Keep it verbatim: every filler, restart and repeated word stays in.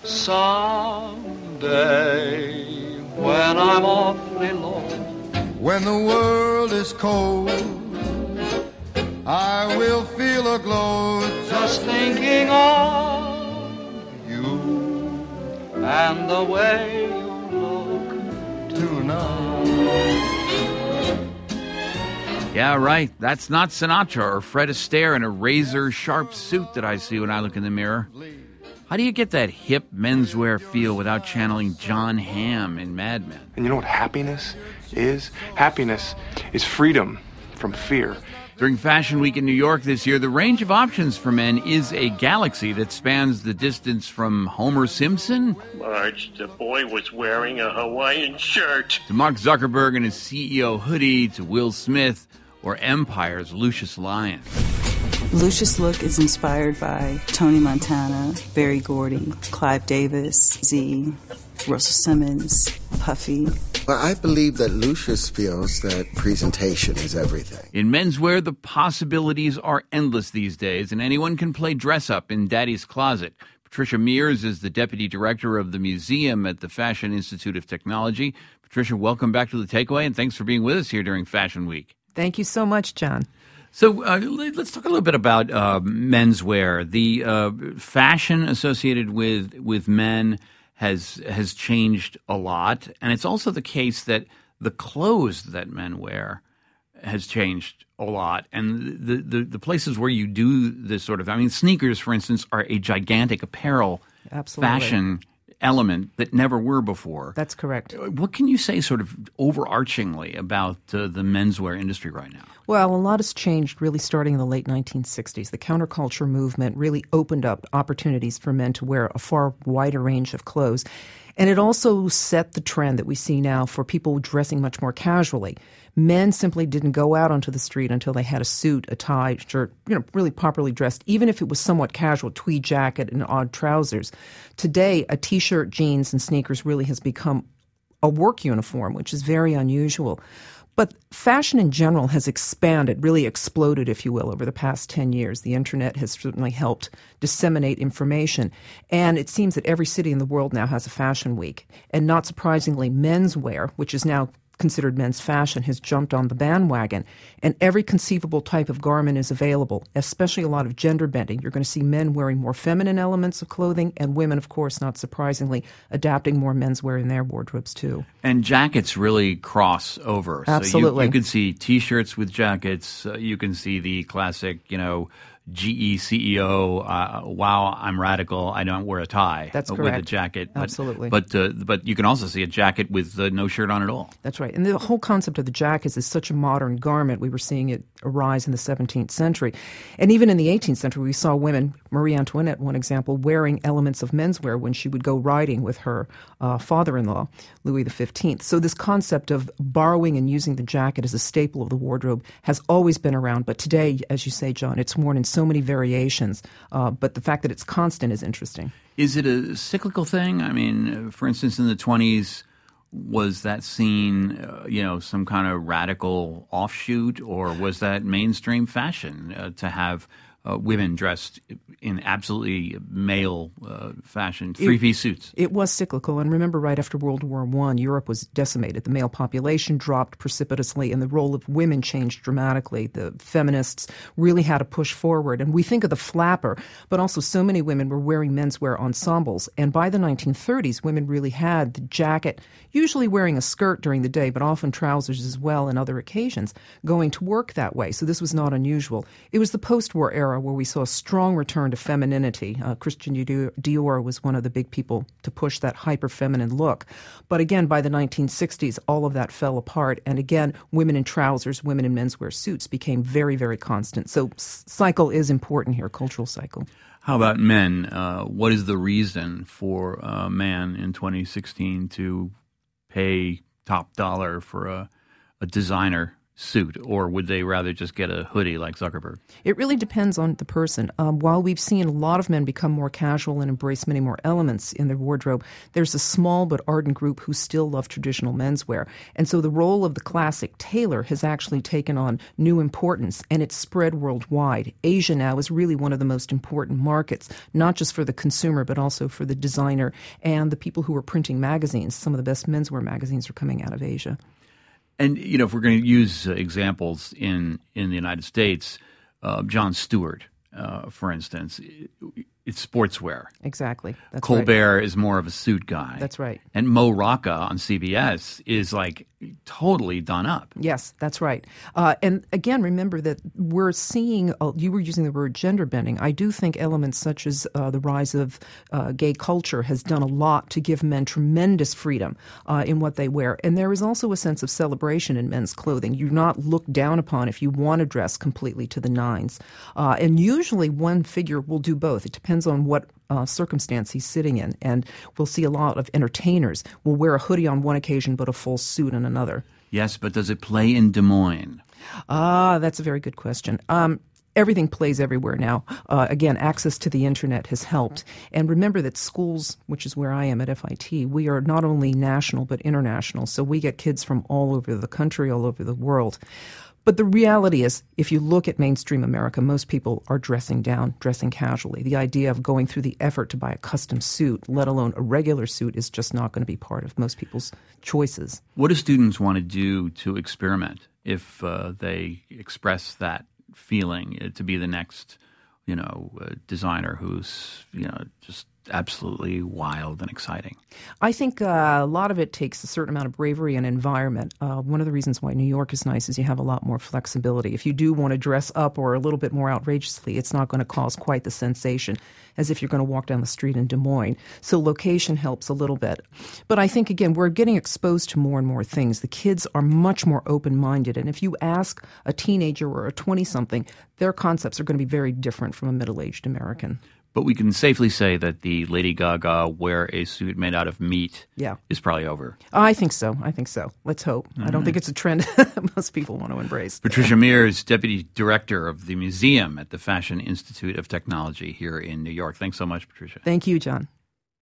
Someday, when I'm awfully low, when the world is cold, I will feel a glow just thinking of you and the way you look tonight. Yeah, right. That's not Sinatra or Fred Astaire in a razor-sharp suit that I see when I look in the mirror. How do you get that hip menswear feel without channeling John Hamm in Mad Men? And you know what happiness is? Happiness is freedom from fear. During Fashion Week in New York this year, the range of options for men is a galaxy that spans the distance from Homer Simpson, Marge, the boy was wearing a Hawaiian shirt, to Mark Zuckerberg and his C E O hoodie, to Will Smith, or Empire's Lucius Lyon. Lucius' look is inspired by Tony Montana, Berry Gordy, Clive Davis, Z, Russell Simmons, Puffy. Well, I believe that Lucius feels that presentation is everything. In menswear, the possibilities are endless these days, and anyone can play dress-up in Daddy's closet. Patricia Mears is the deputy director of the museum at the Fashion Institute of Technology. Patricia, welcome back to The Takeaway, and thanks for being with us here during Fashion Week. Thank you so much, John. So uh, let's talk a little bit about uh, menswear. The uh, fashion associated with with men has has changed a lot, and it's also the case that the clothes that men wear has changed a lot. And the, the, the places where you do this sort of, I mean, sneakers, for instance, are a gigantic apparel Absolutely. fashion element that never were before. That's correct. What can you say sort of overarchingly about uh, the menswear industry right now? Well, a lot has changed really starting in the late nineteen sixties. The counterculture movement really opened up opportunities for men to wear a far wider range of clothes. And it also set the trend that we see now for people dressing much more casually. Men simply didn't go out onto the street until they had a suit, a tie, shirt, you know, really properly dressed, even if it was somewhat casual, tweed jacket and odd trousers. Today, a T-shirt, jeans, and sneakers really has become a work uniform, which is very unusual. But fashion in general has expanded, really exploded, if you will, over the past ten years. The internet has certainly helped disseminate information. And it seems that every city in the world now has a fashion week. And not surprisingly, menswear, which is now considered men's fashion, has jumped on the bandwagon. And every conceivable type of garment is available, especially a lot of gender bending. You're going to see men wearing more feminine elements of clothing, and women, of course, not surprisingly, adapting more menswear in their wardrobes too. And jackets really cross over. Absolutely. So you, you can see T-shirts with jackets. Uh, you can see the classic, you know, G E C E O, uh, wow, I'm radical, I don't wear a tie. That's with correct. a jacket. But, Absolutely. But uh, but you can also see a jacket with uh, no shirt on at all. That's right. And the whole concept of the jacket is such a modern garment. We were seeing it arise in the seventeenth century. And even in the eighteenth century, we saw women, Marie Antoinette, one example, wearing elements of menswear when she would go riding with her uh, father-in-law, Louis the fifteenth. So this concept of borrowing and using the jacket as a staple of the wardrobe has always been around. But today, as you say, John, it's worn in so many variations. Uh, but the fact that it's constant is interesting. Is it a cyclical thing? I mean, for instance, in the twenties, was that seen, uh, you know, some kind of radical offshoot, or was that mainstream fashion uh, to have uh, women dressed in absolutely male uh, fashion, three-piece suits? It was cyclical. And remember, right after World War One, Europe was decimated. The male population dropped precipitously, and the role of women changed dramatically. The feminists really had to push forward. And we think of the flapper, but also so many women were wearing menswear ensembles. And by the nineteen thirties, women really had the jacket, usually wearing a skirt during the day, but often trousers as well on other occasions, going to work that way. So this was not unusual. It was the post-war era where we saw a strong return to femininity. Uh, Christian Dior was one of the big people to push that hyper-feminine look. But again, by the nineteen sixties, all of that fell apart. And again, women in trousers, women in menswear suits became very, very constant. So s- cycle is important here, cultural cycle. How about men? Uh, what is the reason for a man in twenty sixteen to pay top dollar for a, a designer suit, or would they rather just get a hoodie like Zuckerberg? It really depends on the person. Um, while we've seen a lot of men become more casual and embrace many more elements in their wardrobe, there's a small but ardent group who still love traditional menswear. And so the role of the classic tailor has actually taken on new importance, and it's spread worldwide. Asia now is really one of the most important markets, not just for the consumer, but also for the designer and the people who are printing magazines. Some of the best menswear magazines are coming out of Asia. And, you know, if we're going to use uh, examples in, in the United States, uh, Jon Stewart, uh, for instance, it's sportswear. Exactly. That's Colbert right. is more of a suit guy. That's right. And Mo Rocca on C B S is like totally done up. Yes, that's right. Uh, and again, remember that we're seeing, uh, you were using the word gender bending. I do think elements such as uh, the rise of uh, gay culture has done a lot to give men tremendous freedom uh, in what they wear. And there is also a sense of celebration in men's clothing. You're not looked down upon if you want to dress completely to the nines. Uh, and usually one figure will do both. It depends on what Uh, circumstance he's sitting in. And we'll see a lot of entertainers will wear a hoodie on one occasion but a full suit on another. Yes, but does it play in Des Moines? Ah, that's a very good question. Um, everything plays everywhere now. Uh, again, access to the internet has helped. And remember that schools, which is where I am at F I T, we are not only national but international. So we get kids from all over the country, all over the world. But the reality is, if you look at mainstream America, most people are dressing down, dressing casually. The idea of going through the effort to buy a custom suit, let alone a regular suit, is just not going to be part of most people's choices. What do students want to do to experiment if uh, they express that feeling uh, to be the next, you know, uh, designer who's, you know, just absolutely wild and exciting? I think uh, a lot of it takes a certain amount of bravery and environment. Uh, one of the reasons why New York is nice is you have a lot more flexibility. If you do want to dress up or a little bit more outrageously, it's not going to cause quite the sensation as if you're going to walk down the street in Des Moines. So location helps a little bit. But I think, again, we're getting exposed to more and more things. The kids are much more open-minded. And if you ask a teenager or a twenty-something, their concepts are going to be very different from a middle-aged American. But we can safely say that the Lady Gaga wear a suit made out of meat yeah. is probably over. I think so. I think so. Let's hope. Mm-hmm. I don't think it's a trend most people want to embrace. Patricia Mears, Deputy Director of the Museum at the Fashion Institute of Technology here in New York. Thanks so much, Patricia. Thank you, John.